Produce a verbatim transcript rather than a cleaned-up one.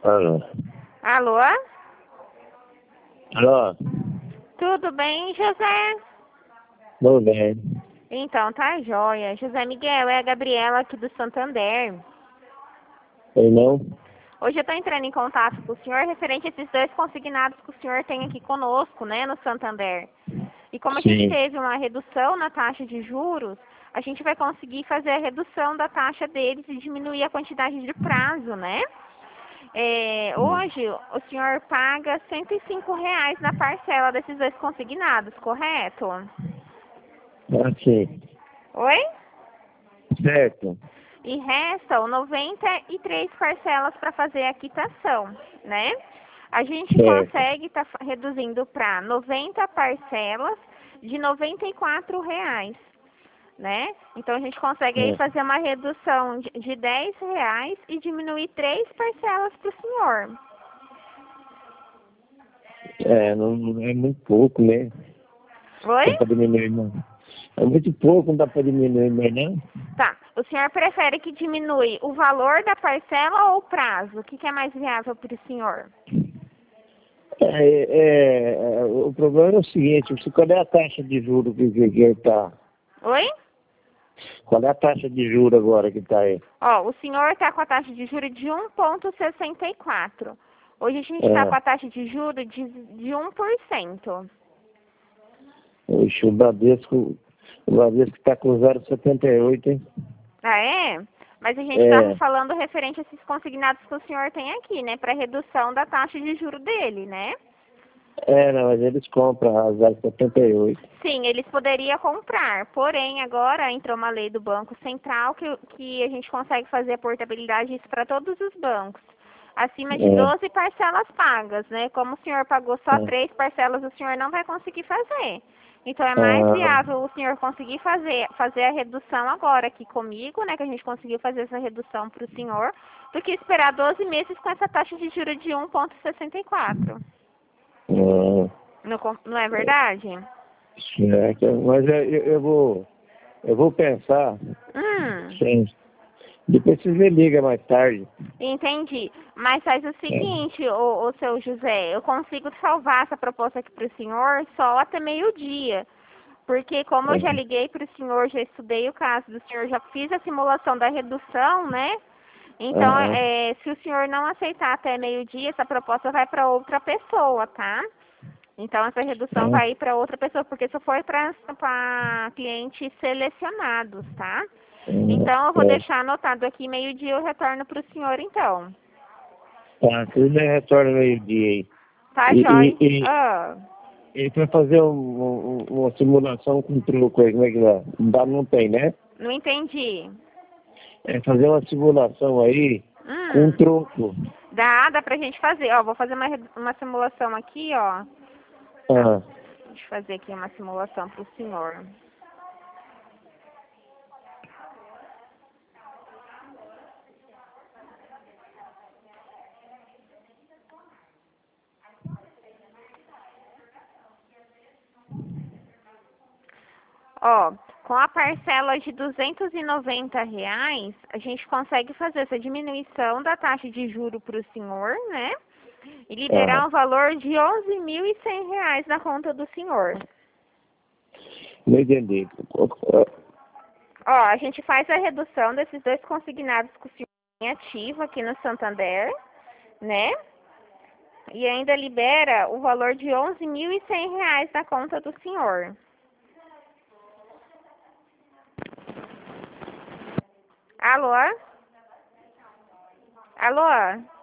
Alô? Alô? Alô? Tudo bem, José? Tudo bem. Então, tá jóia. José Miguel, é a Gabriela aqui do Santander. Oi, não? Hoje eu tô entrando em contato com o senhor referente a esses dois consignados que o senhor tem aqui conosco, né, no Santander. E como a gente Sim. teve uma redução na taxa de juros, a gente vai conseguir fazer a redução da taxa deles e diminuir a quantidade de prazo, né? É, hoje, o senhor paga cento e cinco reais na parcela desses dois consignados, correto? Ah, sim. Oi? Certo. E restam noventa e três parcelas para fazer a quitação, né? A gente Certo. consegue estar reduzindo para noventa parcelas de noventa e quatro reais, né? Então a gente consegue aí É, fazer uma redução de, de dez reais e diminuir três parcelas para o senhor. é, não, não é muito pouco, né? Oi? Dá pra diminuir, não. É muito pouco, não dá pra diminuir mais, não? Tá. O senhor prefere que diminui o valor da parcela ou o prazo? O que, que é mais viável para o senhor? É, é, é, o problema é o seguinte, se- qual é a taxa de juros que, que, que tá? Oi? Qual é a taxa de juros agora que tá aí? Ó, o senhor está com a taxa de juros de um vírgula sessenta e quatro. Hoje a gente está É, com a taxa de juros de, de um por cento. oxe, o Bradesco, o Bradesco tá com zero vírgula setenta e oito, hein? Ah, é? Mas a gente estava É, falando referente a esses consignados que o senhor tem aqui, né? Para redução da taxa de juros dele, né? é, não, mas eles compram a zero vírgula setenta e oito. Sim, eles poderiam comprar, porém agora entrou uma lei do Banco Central que, que a gente consegue fazer a portabilidade isso para todos os bancos. Acima de É, doze parcelas pagas, né? Como o senhor pagou só é. três parcelas, o senhor não vai conseguir fazer. Então é mais Ah, viável o senhor conseguir fazer, fazer a redução agora aqui comigo, né? Que a gente conseguiu fazer essa redução para o senhor, do que esperar doze meses com essa taxa de juros de um vírgula sessenta e quatro. ah, Não, con- não é verdade? certo. Mas eu, eu, eu vou, eu vou pensar, Hum. sim. Depois vocês me ligam mais tarde. Entendi. Mas faz o É, seguinte, o, o seu José, eu consigo salvar essa proposta aqui para o senhor só até meio-dia. Porque como eu já é, liguei para o senhor, já estudei o caso do senhor, já fiz a simulação da redução, né? Então, aham, é, se o senhor não aceitar até meio-dia, essa proposta vai para outra pessoa, tá? Então, essa redução é, vai para outra pessoa, porque só foi para clientes selecionados, tá? Então, eu vou é, é. deixar anotado aqui, meio-dia eu retorno para o senhor, então. Tá, vocês me retornam meio-dia aí. Tá, E, e, Joy? e, Ah, e para fazer um, um, uma simulação com truco aí, como é que dá? Não dá, não tem, né? não entendi. É fazer uma simulação aí com Hum, truco. dá, dá pra gente fazer. Ó, vou fazer uma, re- uma simulação aqui, ó. Tá, Ah, deixa eu fazer aqui uma simulação pro senhor. Ó, com a parcela de duzentos e noventa reais, a gente consegue fazer essa diminuição da taxa de juro pro senhor, né? E liberar ah, um valor de onze mil e cem reais na conta do senhor. não entendi. Ó, a gente faz a redução desses dois consignados que o senhor tem ativo aqui no Santander, né? E ainda libera o valor de onze mil e cem reais na conta do senhor. Alô? Alô?